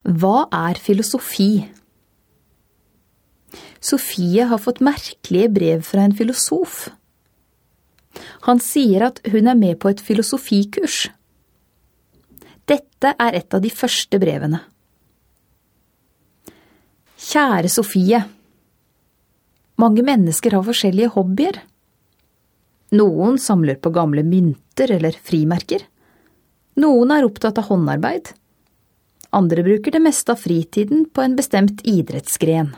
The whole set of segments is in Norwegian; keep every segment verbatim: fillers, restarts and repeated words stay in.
Hva er filosofi? Sofie har fått merkelige brev fra en filosof. Han sier at hun er med på et filosofikurs. Dette er et av de første brevene. Kjære Sofie. Mange mennesker har forskjellige hobbyer. Noen samler på gamle mynter eller frimerker. Noen er opptatt av håndarbeid. Andre bruker det meste av fritiden på en bestemt idrettsgren.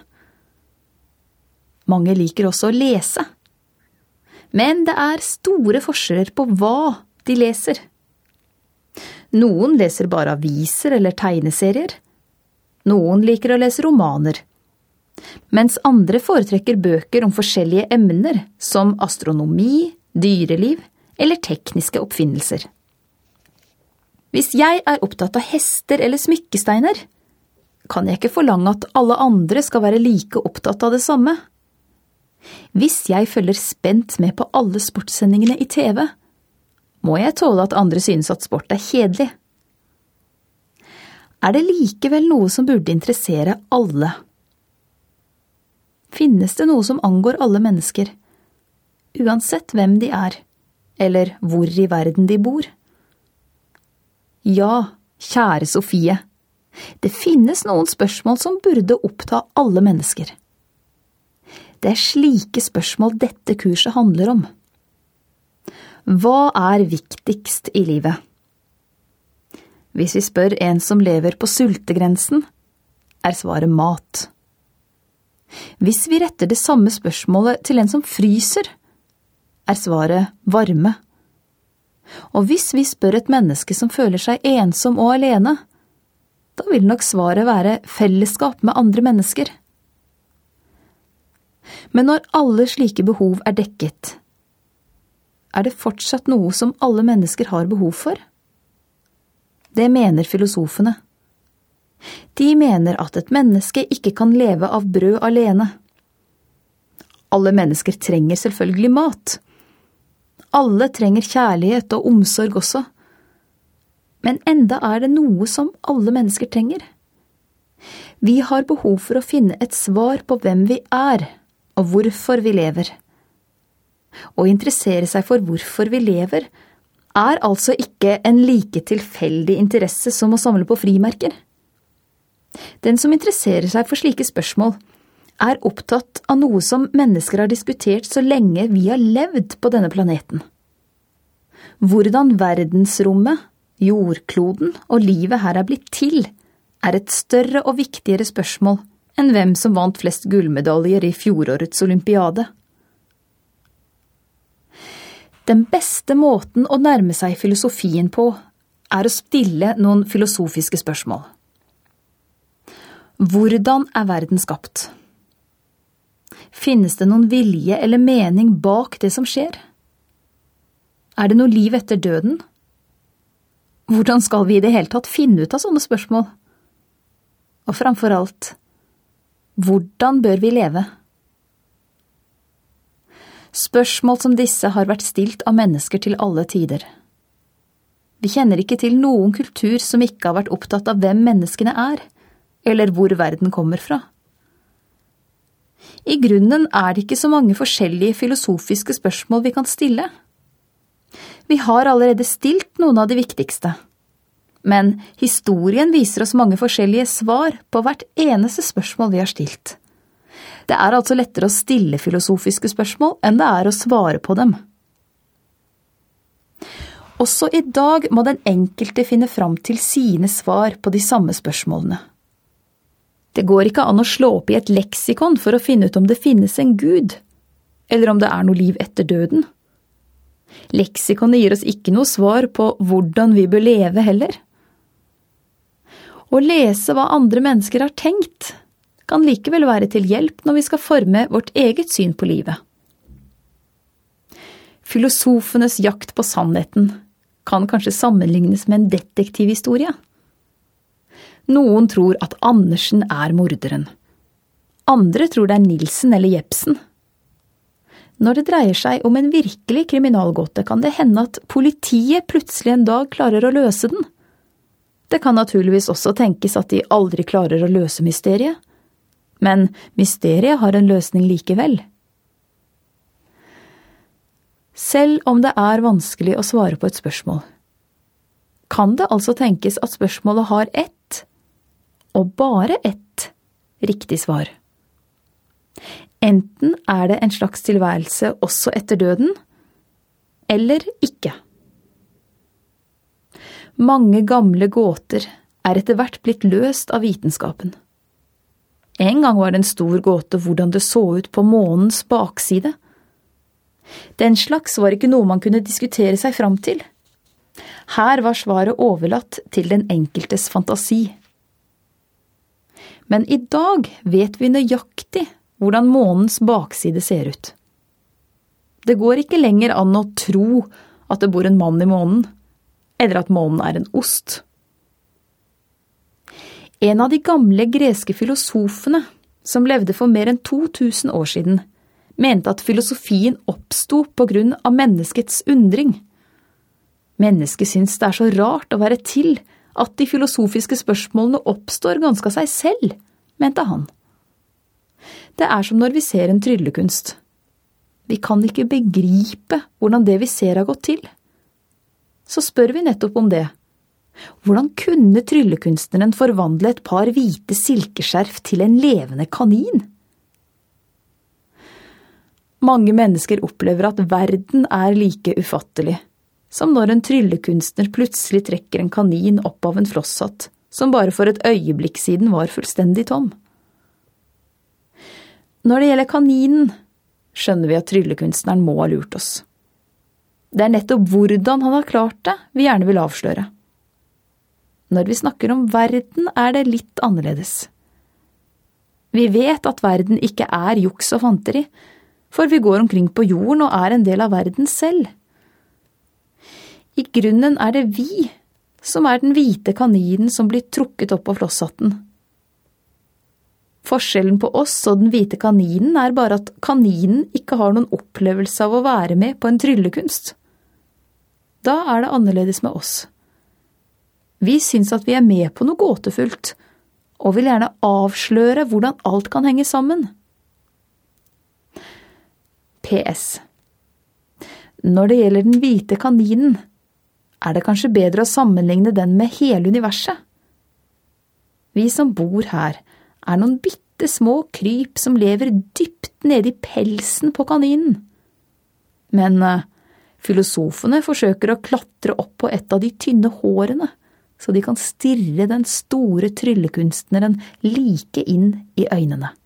Mange liker også å lese. Men det er store forskjeller på hva de leser. Noen leser bare aviser eller tegneserier. Noen liker å lese romaner. Mens andre foretrekker bøker om forskjellige emner, som astronomi, dyreliv eller tekniske oppfinnelser. Hvis jeg er opptatt av hester eller smykkesteiner, kan jeg ikke forlange at alle andre skal være like opptatt av det samme. Hvis jeg følger spent med på alle sportssendingene i T V, må jeg tåle at andre synes at sport er kjedelig. Er det likevel noe som burde interessere alle? Finnes det noe som angår alle mennesker, uansett hvem de er, eller hvor i verden de bor? Ja, kjære Sofie, det finnes noen spørsmål som burde oppta alle mennesker. Det er slike spørsmål dette kurset handler om. Hva er viktigst i livet? Hvis vi spør en som lever på sultegrensen, er svaret mat. Hvis vi retter det samme spørsmålet til en som fryser, er svaret varme. Og hvis vi spør et menneske som føler seg ensom og alene, da vil nok svaret være fellesskap med andre mennesker. Men når alle slike behov er dekket, er det fortsatt noe som alle mennesker har behov for? Det mener filosofene. De mener at et menneske ikke kan leve av brød alene. Alle mennesker trenger selvfølgelig mat. Alle trenger kjærlighet og omsorg også. Men enda er det noe som alle mennesker trenger. Vi har behov for å finne et svar på hvem vi er, og hvorfor vi lever. Å interessere seg for hvorfor vi lever, er altså ikke en like tilfeldig interesse som å samle på frimerker. Den som interesserer seg for slike spørsmål, er opptatt av noe som mennesker har diskutert så lenge vi har levd på denne planeten. Hvordan verdensrommet, jordkloden og livet her er blitt til, er et større og viktigere spørsmål enn hvem som vant flest gullmedaljer i fjorårets olympiade. Den beste måten å nærme seg filosofien på er å stille noen filosofiske spørsmål. Hvordan er verden skapt? Finnes det noen vilje eller mening bak det som skjer? Er det noe liv etter døden? Hvordan skal vi i det hele tatt finne ut av sånne spørsmål? Og framfor alt, hvordan bør vi leve? Spørsmål som disse har vært stilt av mennesker til alle tider. Vi kjenner ikke til noen kultur som ikke har vært opptatt av hvem menneskene er, eller hvor verden kommer fra. I grunnen er det ikke så mange forskjellige filosofiske spørsmål vi kan stille. Vi har allerede stilt noen av de viktigste. Men historien viser oss mange forskjellige svar på hvert eneste spørsmål vi har stilt. Det er altså lettere å stille filosofiske spørsmål enn det er å svare på dem. Også i dag må den enkelte finne fram til sine svar på de samme spørsmålene. Det går ikke an å slå opp i et leksikon for å finne ut om det finnes en Gud, eller om det er noe liv etter døden. Leksikonet gir oss ikke noe svar på hvordan vi bør leve heller. Å lese hva andre mennesker har tenkt, kan likevel være til hjelp når vi skal forme vårt eget syn på livet. Filosofenes jakt på sannheten kan kanskje sammenlignes med en detektivhistorie. Noen tror at Andersen er morderen. Andre tror det er Nilsen eller Jepsen. Når det dreier seg om en virkelig kriminalgåte, kan det hende at politiet plutselig en dag klarer å løse den. Det kan naturligvis også tenkes at de aldri klarer å løse mysteriet, men mysteriet har en løsning likevel. Selv om det er vanskelig å svare på et spørsmål, kan det altså tenkes at spørsmålet har ett, og bare ett, riktig svar. Enten er det en slags tilværelse også etter døden, eller ikke. Mange gamle gåter er etter hvert blitt løst av vitenskapen. En gang var det en stor gåte hvordan det så ut på månens bakside. Den slags var ikke noe man kunne diskutere seg fram til. Her var svaret overlatt til den enkeltes fantasi. Men i dag vet vi nøyaktig hvordan månens bakside ser ut. Det går ikke lenger an å tro at det bor en mann i månen, eller at månen er en ost. En av de gamle greske filosofene, som levde for mer enn to tusen år siden, mente at filosofien oppsto på grunn av menneskets undring. Mennesket syns det er så rart å være til at de filosofiske spørsmålene oppstår ganske av seg selv, mente han. Det er som når vi ser en tryllekunst. Vi kan ikke begripe hvordan det vi ser har gått til. Så spør vi nettopp om det. Hvordan kunne tryllekunstneren forvandle et par hvite silkeskjerf til en levende kanin? Mange mennesker opplever at verden er like ufattelig, som når en tryllekunstner plutselig trekker en kanin opp av en flosshatt, som bare for et øyeblikk siden var fullstendig tom. Når det gjelder kaninen, skjønner vi at tryllekunstneren må ha lurt oss. Det er nettopp hvordan han har klart det vi gjerne vil avsløre. Når vi snakker om verden, er det litt annerledes. Vi vet at verden ikke er juks og fanteri, for vi går omkring på jorden og er en del av verden selv. I grunnen er det vi som er den hvite kaninen som blir trukket opp av flosshatten. Forskjellen på oss og den hvite kaninen er bare at kaninen ikke har noen opplevelse av å være med på en tryllekunst. Da er det annerledes med oss. Vi syns at vi er med på noe gåtefullt, og vil gjerne avsløre hvordan alt kan henge sammen. P S. Når det gjelder den hvite kaninen, er det kanskje bedre å sammenligne den med hele universet. Vi som bor her er noen bitte små kryp som lever dypt nede i pelsen på kaninen. Men uh, filosofene forsøker å klatre opp på et av de tynne hårene, så de kan stirre den store tryllekunstneren like inn i øynene.